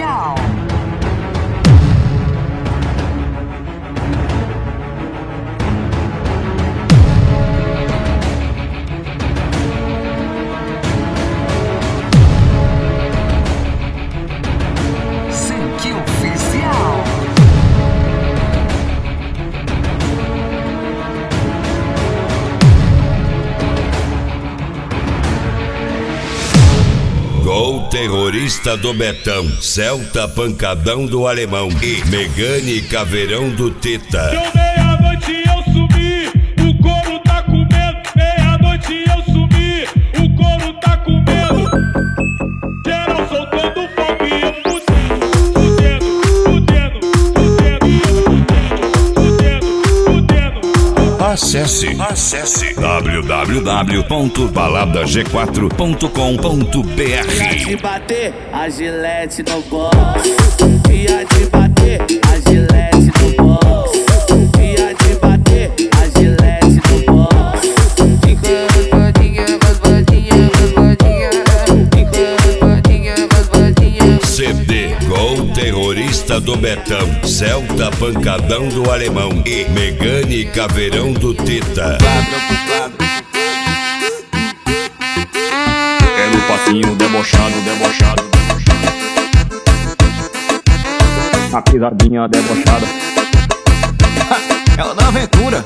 Oficial. Gol terrorista do Betão, Celta pancadão do Alemão e Megane caveirão do Tita. Deu meia-noite eu subi, o couro tá comendo. Meia-noite eu subi, o couro tá comendo. Geral soltando fogo e eu fudendo. Acesse www.baladag4.com.br. Dia de bater, a Gillette no box. Dia de bater, a Gillette no box. Dia de bater, a Gillette no box. CD Gol terrorista do Betão, Celta pancadão do Alemão e Megane caveirão do Tita. É no passinho debochado. A pisadinha debochada. Ela da aventura.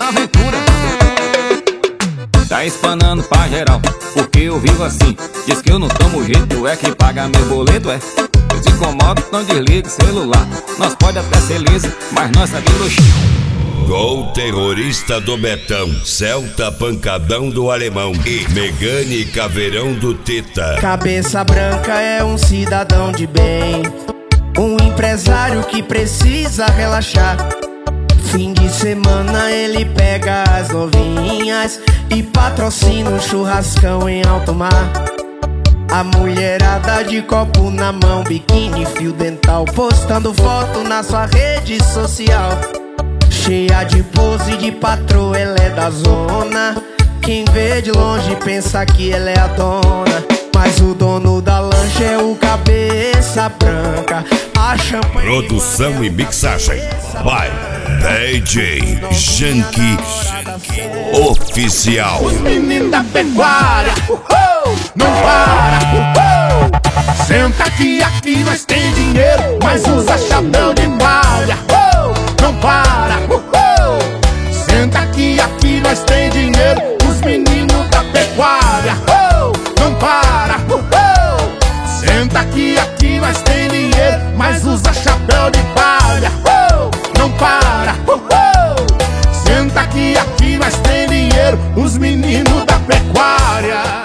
Tá espanando pra geral, porque eu vivo assim. Diz que eu não tomo jeito, é que paga meu boleto, é. Eu te incomodo, não desligue celular. Nós pode até ser liso, mas nós sabemos. Gol terrorista do Betão, Celta pancadão do Alemão e Megane caveirão do Tita. Cabeça branca é um cidadão de bem, um empresário que precisa relaxar. Fim de semana ele pega as novinhas e patrocina um churrascão em alto mar. A mulherada de copo na mão, biquíni, fio dental, postando foto na sua rede social. Cheia de pose de patroa, ela é da zona. Quem vê de longe pensa que ela é a dona, mas o dono da lancha é o cabeça branca. A champanhe. Produção e mixagem by DJ Janky Oficial. Os meninos da pecuária, não para, senta aqui nós tem dinheiro, mas usa chapéu de palha, não para, senta aqui nós tem dinheiro. Os meninos da pecuária, não para, senta aqui nós tem dinheiro, mas usa chapéu de palha, não para, senta aqui nós tem dinheiro. Os meninos da pecuária.